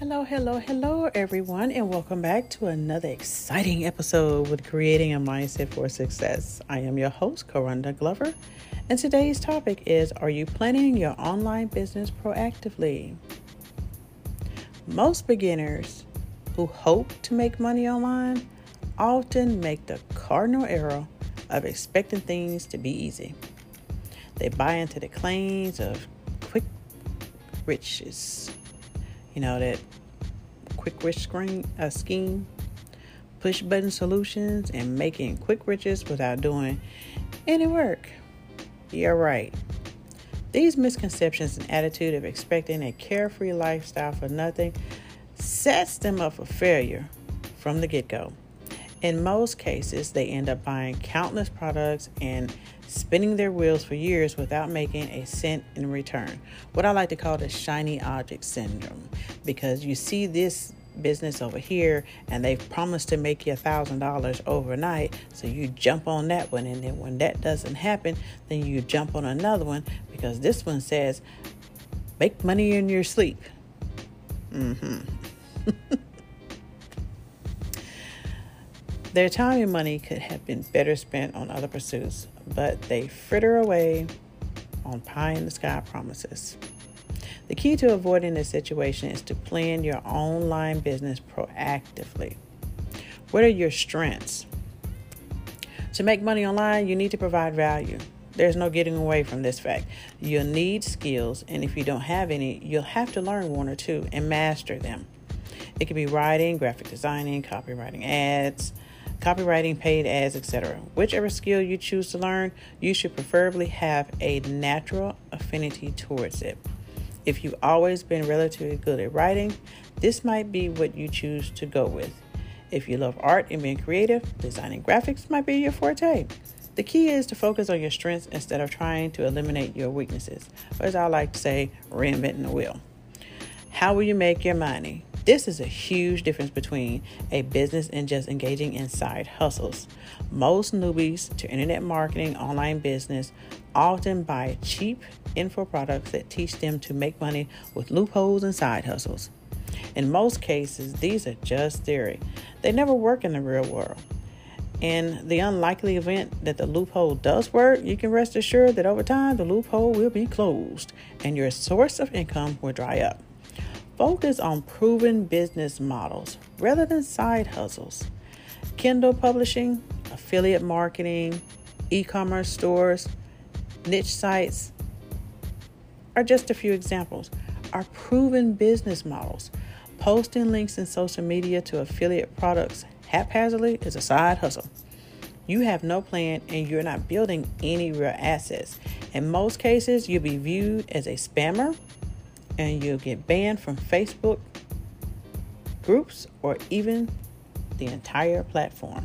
Hello, everyone, and welcome back to another exciting episode with Creating a Mindset for Success. I am your host, Corunda Glover, and today's topic is, are you planning your online business proactively? Most beginners who hope to make money online often make the cardinal error of expecting things to be easy. They buy into the claims of quick riches. You know, that quick rich scheme, push button solutions, and making quick riches without doing any work. You're right. These misconceptions and attitude of expecting a carefree lifestyle for nothing sets them up for failure from the get-go. In most cases, they end up buying countless products and spinning their wheels for years without making a cent in return. What I like to call the shiny object syndrome, because you see this business over here and they've promised to make you $1,000 overnight, so you jump on that one, and then when that doesn't happen, then you jump on another one because this one says make money in your sleep. Their time and money could have been better spent on other pursuits, but they fritter away on pie-in-the-sky promises. The key to avoiding this situation is to plan your online business proactively. What are your strengths? To make money online, you need to provide value. There's no getting away from this fact. You'll need skills, and if you don't have any, you'll have to learn one or two and master them. It could be writing, graphic designing, copywriting ads, copywriting, paid ads, etc. Whichever skill you choose to learn, you should preferably have a natural affinity towards it. If you've always been relatively good at writing, this might be what you choose to go with. If you love art and being creative, designing graphics might be your forte. The key is to focus on your strengths instead of trying to eliminate your weaknesses, or as I like to say, reinventing the wheel. How will you make your money? This is a huge difference between a business and just engaging in side hustles. Most newbies to internet marketing, online business, often buy cheap info products that teach them to make money with loopholes and side hustles. In most cases, these are just theory. They never work in the real world. In the unlikely event that the loophole does work, you can rest assured that over time, the loophole will be closed and your source of income will dry up. Focus on proven business models rather than side hustles. Kindle publishing, affiliate marketing, e-commerce stores, niche sites are just a few examples. Are proven business models. Posting links in social media to affiliate products haphazardly is a side hustle. You have no plan and you're not building any real assets. In most cases, you'll be viewed as a spammer, and you'll get banned from Facebook groups or even the entire platform.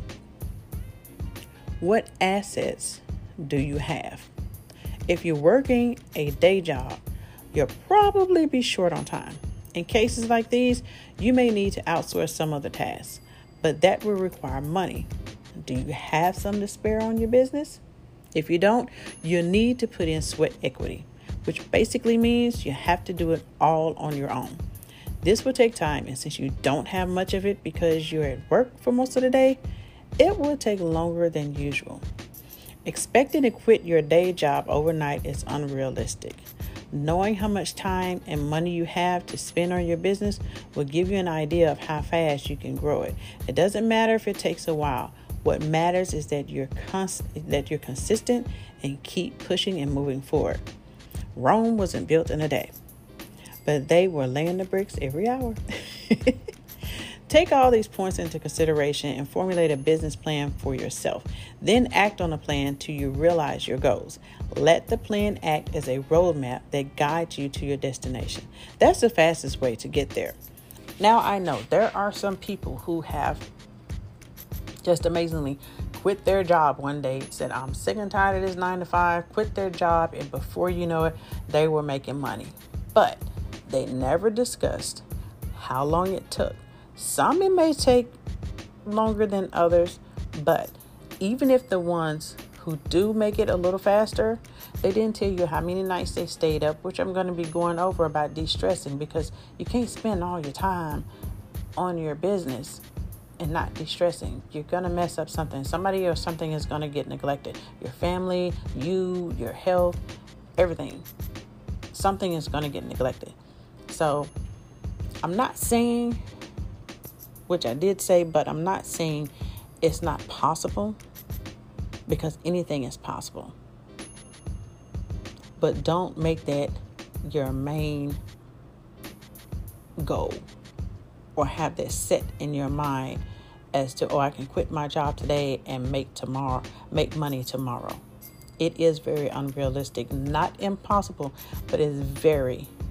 What assets do you have? If you're working a day job, you'll probably be short on time. In cases like these, you may need to outsource some of the tasks, but that will require money. Do you have some to spare on your business? If you don't, you'll need to put in sweat equity, which basically means you have to do it all on your own. This will take time, and since you don't have much of it because you're at work for most of the day, it will take longer than usual. Expecting to quit your day job overnight is unrealistic. Knowing how much time and money you have to spend on your business will give you an idea of how fast you can grow it. It doesn't matter if it takes a while. What matters is that you're consistent and keep pushing and moving forward. Rome wasn't built in a day, but they were laying the bricks every hour. Take all these points into consideration and formulate a business plan for yourself. Then act on the plan till you realize your goals. Let the plan act as a roadmap that guides you to your destination. That's the fastest way to get there. Now, I know there are some people who have just amazingly quit their job one day, said, I'm sick and tired of this 9 to 5, quit their job, and before you know it, they were making money. But they never discussed how long it took. Some it may take longer than others, but even if the ones who do make it a little faster, they didn't tell you how many nights they stayed up, which I'm going to be going over about de-stressing, because you can't spend all your time on your business and not de-stressing. You're going to mess up something. Somebody or something is going to get neglected. Your family, you, your health, everything. Something is going to get neglected. So I'm not saying, which I did say, but I'm not saying it's not possible, because anything is possible. But don't make that your main goal, or have that set in your mind as to, I can quit my job today and make money tomorrow. It is very unrealistic, not impossible, but it's very,